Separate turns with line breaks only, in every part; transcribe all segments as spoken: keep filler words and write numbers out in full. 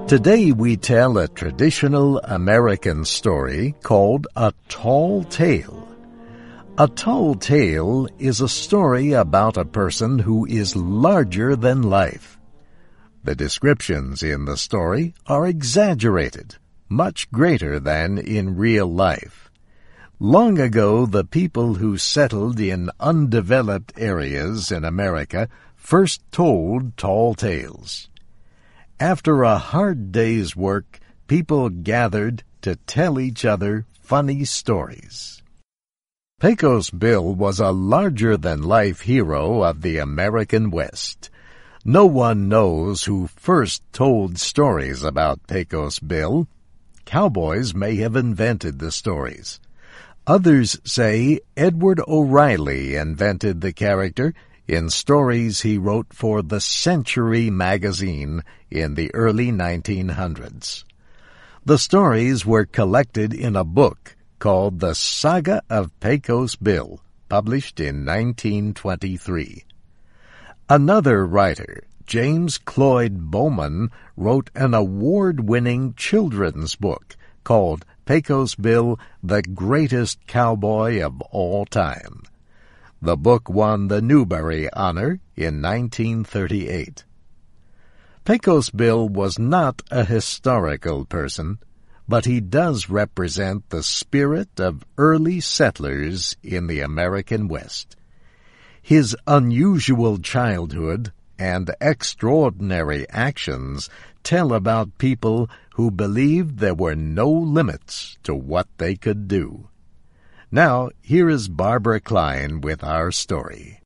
Today we tell a traditional American story called A Tall Tale. A tall tale is a story about a person who is larger than life. The descriptions in the story are exaggerated, much greater than in real life. Long ago, the people who settled in undeveloped areas in America first told tall tales. After a hard day's work, people gathered to tell each other funny stories. Pecos Bill was a larger-than-life hero of the American West. No one knows who first told stories about Pecos Bill. Cowboys may have invented the stories. Others say Edward O'Reilly invented the character in stories he wrote for the Century magazine in the early nineteen hundreds. The stories were collected in a book called The Saga of Pecos Bill, published in nineteen twenty-three. Another writer, James Cloyd Bowman, wrote an award-winning children's book called Pecos Bill, the Greatest Cowboy of All Time. The book won the Newbery Honor in nineteen thirty-eight. Pecos Bill was not a historical person, but he does represent the spirit of early settlers in the American West. His unusual childhood and extraordinary actions tell about people who believed there were no limits to what they could do. Now, here is Barbara Klein with our story.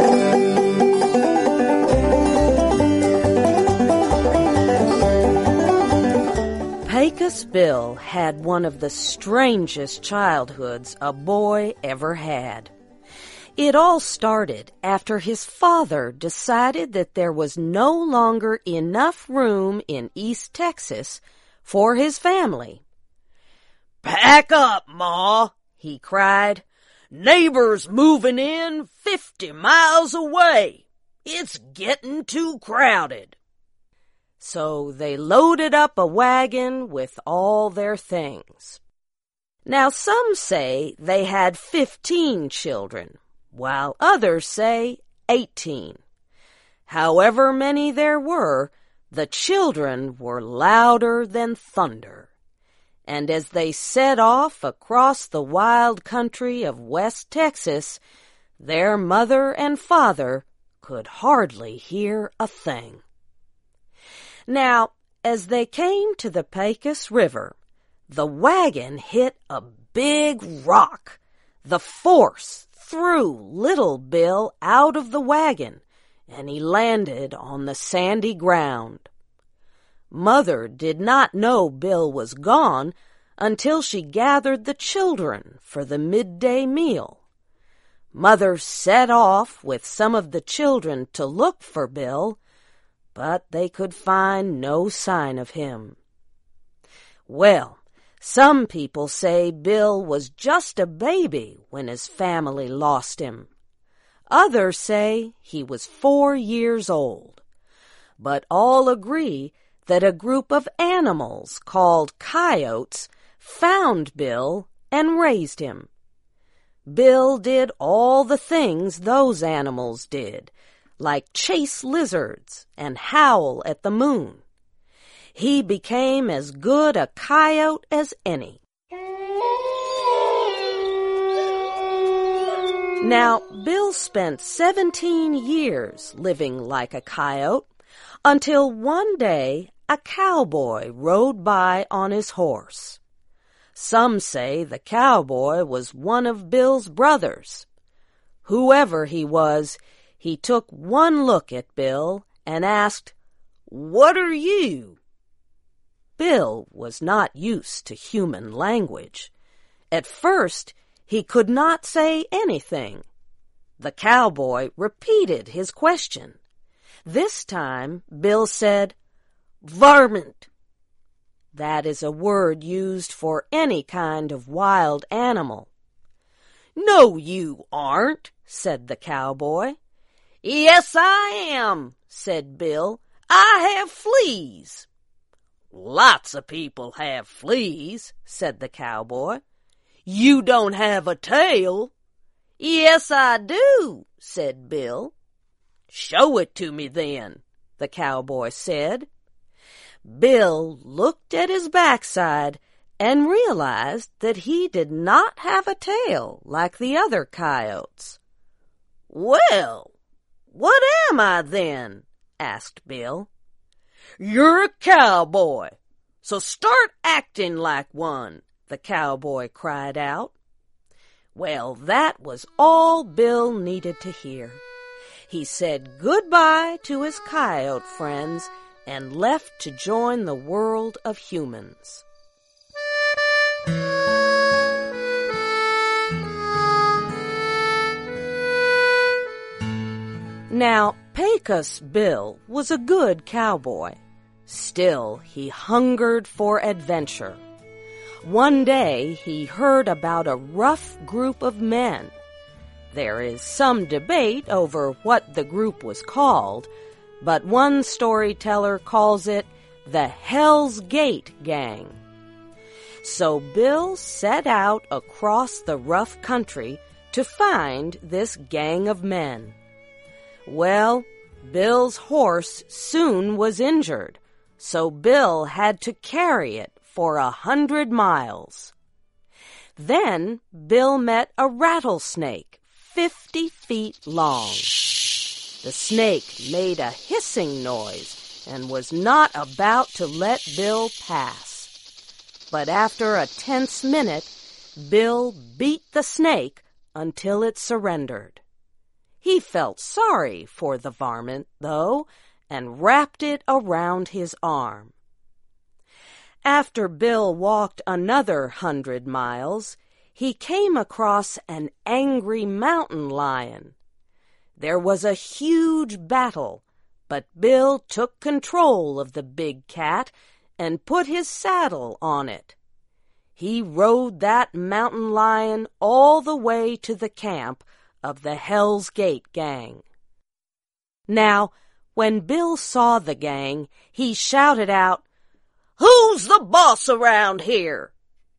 Pecos Bill had one of the strangest childhoods a boy ever had. It all started after his father decided that there was no longer enough room in East Texas for his family. "Pack up, Ma," he cried. "Neighbors moving in fifty miles away. It's getting too crowded." So they loaded up a wagon with all their things. Now some say they had fifteen children, while others say eighteen. However many there were, the children were louder than thunder. And as they set off across the wild country of West Texas, their mother and father could hardly hear a thing. Now, as they came to the Pecos River, the wagon hit a big rock. The force threw Little Bill out of the wagon, and he landed on the sandy ground. Mother did not know Bill was gone until she gathered the children for the midday meal. Mother set off with some of the children to look for Bill, but they could find no sign of him. Well, some people say Bill was just a baby when his family lost him. Others say he was four years old. But all agree that a group of animals called coyotes found Bill and raised him. Bill did all the things those animals did, like chase lizards and howl at the moon. He became as good a coyote as any. Now, Bill spent seventeen years living like a coyote until one day a cowboy rode by on his horse. Some say the cowboy was one of Bill's brothers. Whoever he was, he took one look at Bill and asked, "What are you?" Bill was not used to human language. At first, he could not say anything. The cowboy repeated his question. This time, Bill said, "Varmint." That is a word used for any kind of wild animal. "No, you aren't," said the cowboy. "Yes, I am," said Bill. "I have fleas." "Lots of people have fleas," said the cowboy. "You don't have a tail." "Yes, I do," said Bill. "Show it to me then," the cowboy said. Bill looked at his backside and realized that he did not have a tail like the other coyotes. "Well, what am I then?" asked Bill. "You're a cowboy, so start acting like one," the cowboy cried out. Well, that was all Bill needed to hear. He said goodbye to his coyote friends and left to join the world of humans. Now, Pecos Bill was a good cowboy. Still, he hungered for adventure. One day, he heard about a rough group of men. There is some debate over what the group was called, but one storyteller calls it the Hell's Gate Gang. So Bill set out across the rough country to find this gang of men. Well, Bill's horse soon was injured, so Bill had to carry it for a hundred miles. Then Bill met a rattlesnake fifty feet long. The snake made a hissing noise and was not about to let Bill pass. But after a tense minute, Bill beat the snake until it surrendered. He felt sorry for the varmint, though, and wrapped it around his arm. After Bill walked another hundred miles, he came across an angry mountain lion. There was a huge battle, but Bill took control of the big cat and put his saddle on it. He rode that mountain lion all the way to the camp of the Hell's Gate Gang. Now, when Bill saw the gang, he shouted out, "Who's the boss around here?"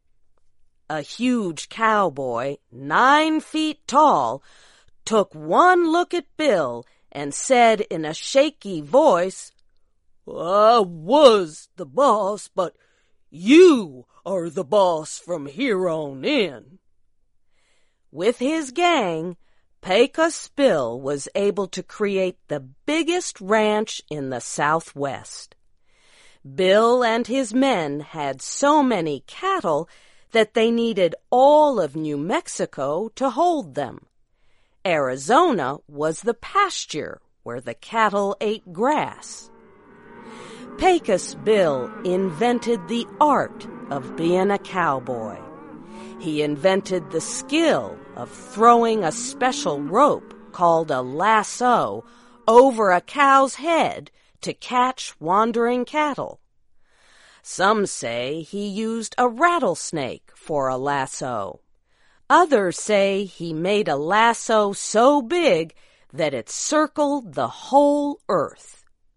A huge cowboy, nine feet tall, took one look at Bill and said in a shaky voice, "I was the boss, but you are the boss from here on in." With his gang, Pecos Bill was able to create the biggest ranch in the Southwest. Bill and his men had so many cattle that they needed all of New Mexico to hold them. Arizona was the pasture where the cattle ate grass. Pecos Bill invented the art of being a cowboy. He invented the skill of throwing a special rope called a lasso over a cow's head to catch wandering cattle. Some say he used a rattlesnake for a lasso. Others say he made a lasso so big that it circled the whole earth.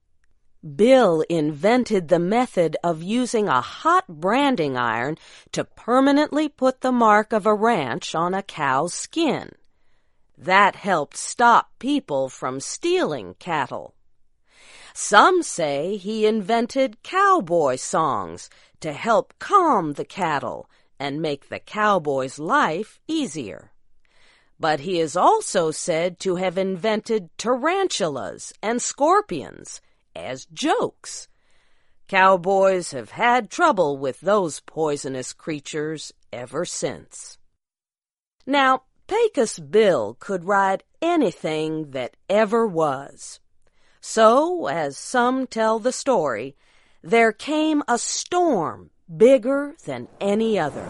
Bill invented the method of using a hot branding iron to permanently put the mark of a ranch on a cow's skin. That helped stop people from stealing cattle. Some say he invented cowboy songs to help calm the cattle and make the cowboy's life easier. But he is also said to have invented tarantulas and scorpions as jokes. Cowboys have had trouble with those poisonous creatures ever since. Now, Pecos Bill could ride anything that ever was. So, as some tell the story, there came a storm bigger than any other.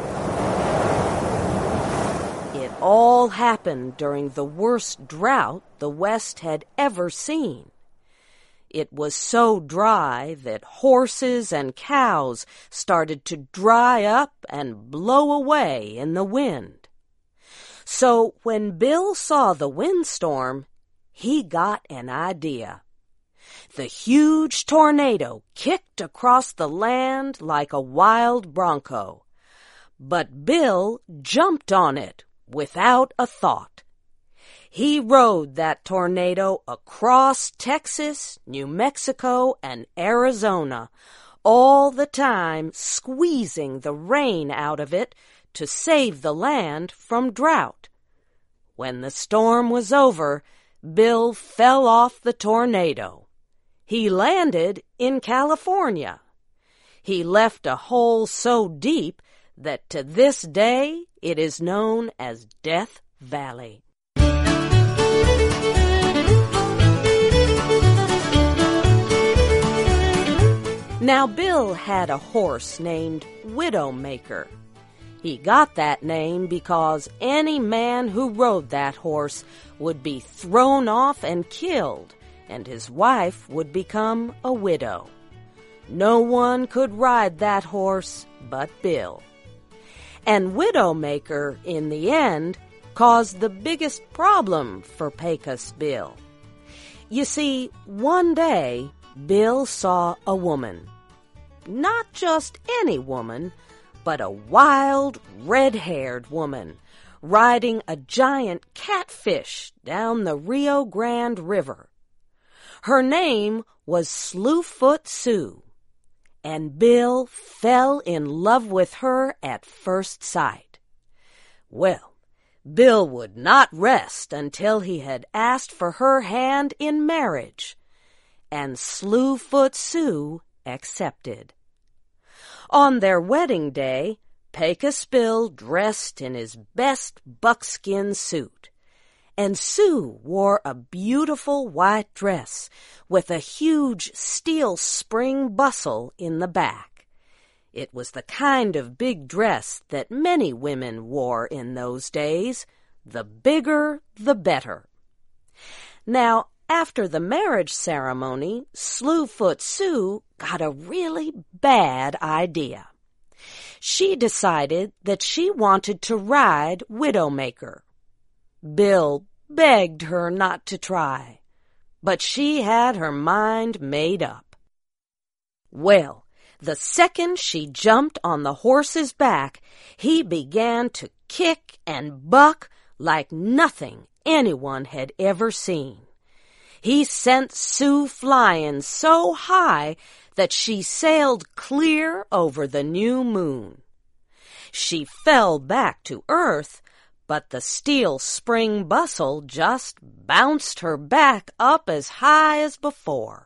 It all happened during the worst drought the West had ever seen. It was so dry that horses and cows started to dry up and blow away in the wind. So when Bill saw the windstorm, he got an idea. The huge tornado kicked across the land like a wild bronco. But Bill jumped on it without a thought. He rode that tornado across Texas, New Mexico, and Arizona, all the time squeezing the rain out of it to save the land from drought. When the storm was over, Bill fell off the tornado. He landed in California. He left a hole so deep that to this day it is known as Death Valley. Now Bill had a horse named Widowmaker. He got that name because any man who rode that horse would be thrown off and killed, and his wife would become a widow. No one could ride that horse but Bill. And Widowmaker, in the end, caused the biggest problem for Pecos Bill. You see, one day, Bill saw a woman. Not just any woman, but a wild, red-haired woman riding a giant catfish down the Rio Grande River. Her name was Slewfoot Sue, and Bill fell in love with her at first sight. Well, Bill would not rest until he had asked for her hand in marriage, and Slewfoot Sue accepted. On their wedding day, Pecos Bill dressed in his best buckskin suit, and Sue wore a beautiful white dress with a huge steel spring bustle in the back. It was the kind of big dress that many women wore in those days. The bigger, the better. Now, after the marriage ceremony, Slewfoot Sue got a really bad idea. She decided that she wanted to ride Widowmaker. Bill begged her not to try, but she had her mind made up. Well, the second she jumped on the horse's back, he began to kick and buck like nothing anyone had ever seen. He sent Sue flying so high that she sailed clear over the new moon. She fell back to earth, but the steel spring bustle just bounced her back up as high as before.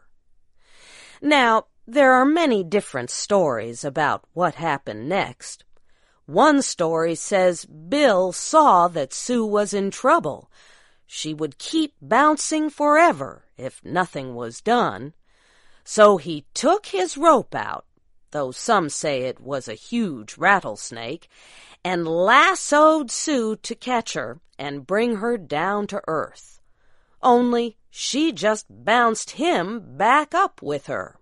Now, there are many different stories about what happened next. One story says Bill saw that Sue was in trouble. She would keep bouncing forever if nothing was done. So he took his rope out, though some say it was a huge rattlesnake, and lassoed Sue to catch her and bring her down to earth. Only she just bounced him back up with her.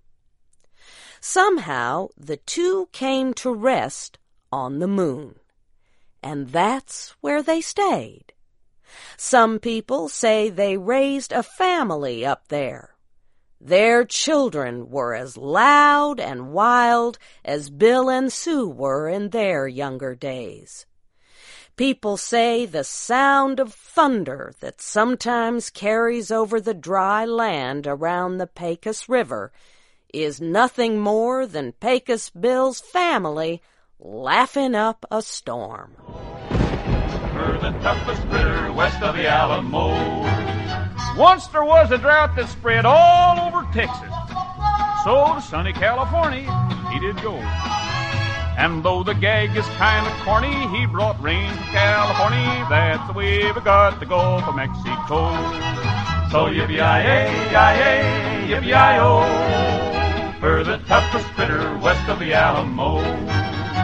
Somehow the two came to rest on the moon, and that's where they stayed. Some people say they raised a family up there. Their children were as loud and wild as Bill and Sue were in their younger days. People say the sound of thunder that sometimes carries over the dry land around the Pecos River is nothing more than Pecos Bill's family laughing up a storm.
We're the toughest critter west of the Alamo. Once there was a drought that spread all over Texas, so to sunny California he did go. And though the gag is kind of corny, he brought rain from California. That's the way we got the Gulf of Mexico. So yippee-yi-yi-yi-yi, yippee-yi-o, we're the toughest critter west of the Alamo.